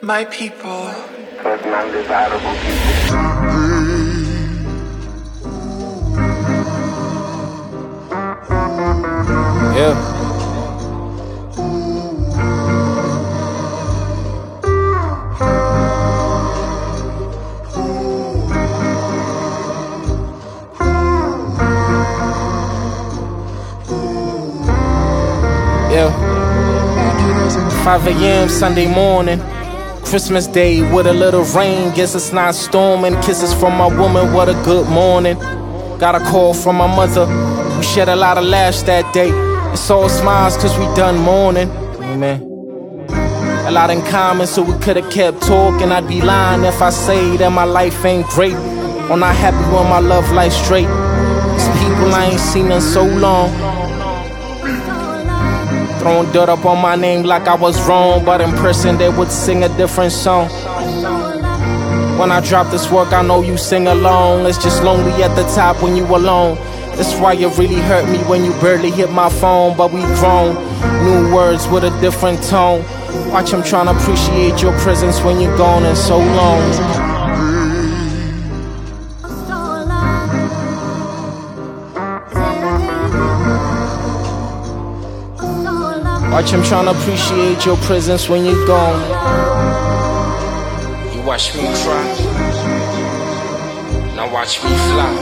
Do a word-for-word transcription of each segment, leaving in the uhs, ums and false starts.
My people. But non-desirable people. Yeah. Yeah. five a m Sunday morning, Christmas Day with a little rain. Guess it's not storming. Kisses from my woman, what a good morning. Got a call from my mother. We shed a lot of laughs that day. It's all smiles cause we done mourning. Amen. A lot in common, so we could've kept talking. I'd be lying if I say that my life ain't great, or not happy when my love life's straight. These people I ain't seen in so long, throwing dirt up on my name like I was wrong, but in person they would sing a different song. When I drop this work, I know you sing along. It's just lonely at the top when you alone. That's why you really hurt me when you barely hit my phone. But we grown, new words with a different tone. Watch, I'm trying to appreciate your presence when you're gone and so long. Watch, I'm trying to appreciate your presence when you're gone. You watch me cry, now watch me fly.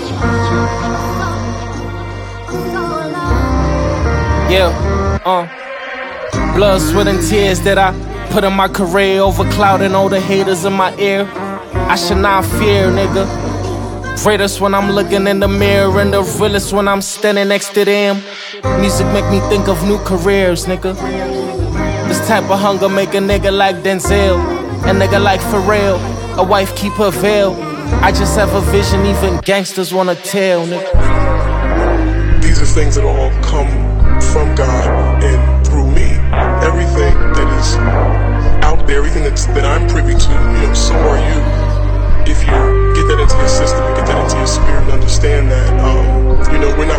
Yeah, uh blood, sweat, and tears that I put in my career, overclouding all the haters in my ear. I should not fear, nigga. Greatest when I'm looking in the mirror, and the realest when I'm standing next to them. Music make me think of new careers, nigga. This type of hunger make a nigga like Denzel, a nigga like Pharrell. A wife keep her veil. I just have a vision even gangsters wanna tell, nigga. These are things that all come from God and through me. Everything that is out there, everything that's, that I'm privy to, you know, so are you. If you get that into your system and get that into your spirit and understand that, um, you know, we're